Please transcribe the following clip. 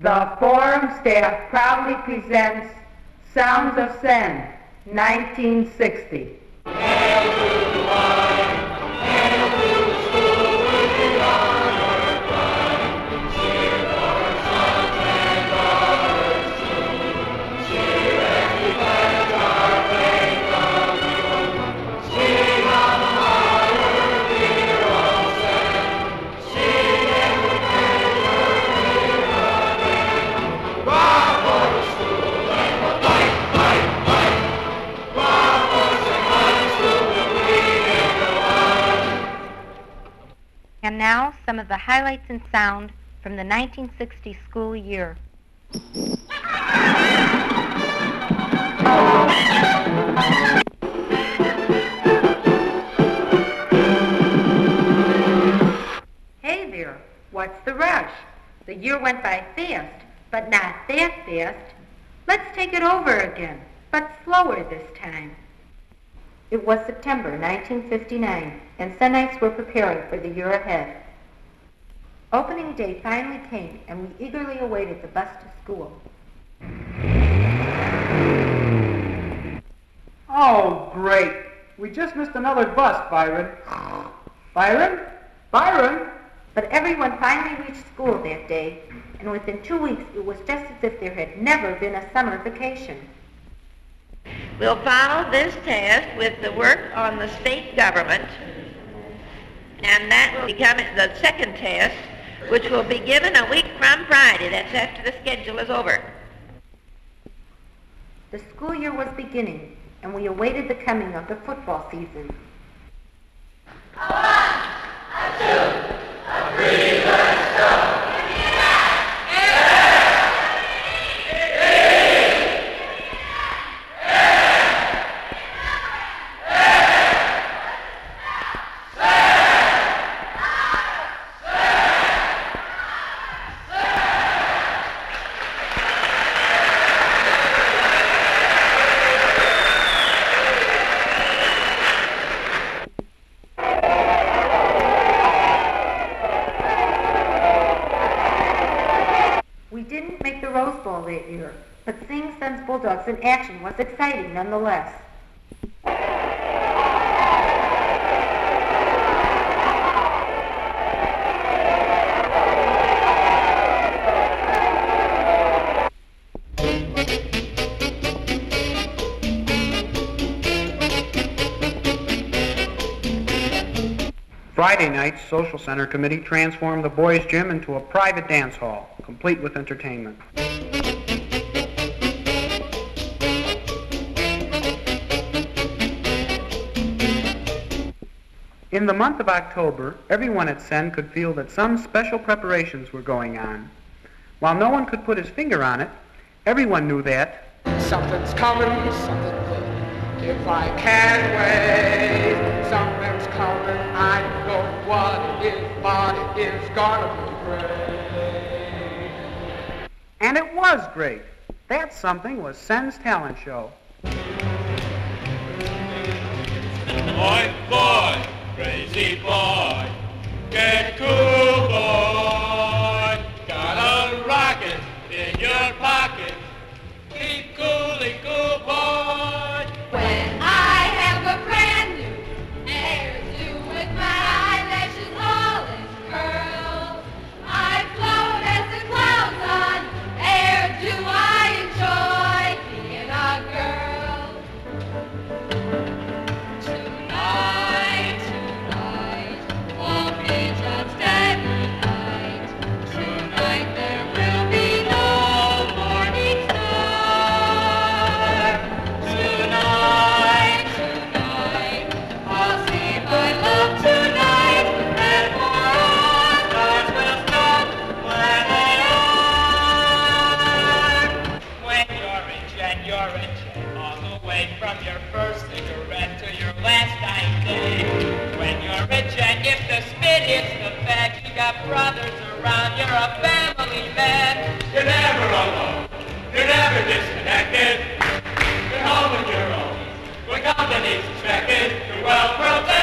The Forum staff proudly presents Sounds of Sen, 1960. And now, some of the highlights in sound from the 1960 school year. Hey there, what's the rush? The year went by fast, but not that fast. Let's take it over again, but slower this time. It was September 1959, and Senites were preparing for the year ahead. Opening day finally came, and we eagerly awaited the bus to school. Oh, great. We just missed another bus, Byron. Byron? Byron? But everyone finally reached school that day, and within 2 weeks it was just as if there had never been a summer vacation. We'll follow this test with the work on the state government, and that will become the second test, which will be given a week from Friday. That's after the schedule is over. The school year was beginning, and we awaited the coming of the football season. A 1, a 2, a 3, let's go! That year, but seeing Sen's Bulldogs in action was exciting nonetheless. Friday night's Social Center Committee transformed the boys' gym into a private dance hall, complete with entertainment. In the month of October, everyone at Sen could feel that some special preparations were going on. While no one could put his finger on it, everyone knew that something's coming, something good. If I can't wait, something's coming. I know what it is, but it is gonna be great. And it was great. That something was Sen's talent show. Boy, boy, crazy boy, get cool, boy. Got a rocket in your pocket. Keep coolly cool, boy. When I have a brand new hairdo with my eyelashes all in curls, I float as the clouds on air. Do I enjoy being a girl? Tonight won't be just any night. Tonight there will be no morning star. Tonight, I'll see my love tonight, and for all stars will stop where they are. When you're rich and you're rich, all the way from your first cigarette to your last night day. When you're rich and if the spit hits the fan, you got brothers around, you're a family man. You're never alone, you're never disconnected. You're home when you're old, when company's expected, you're well protected.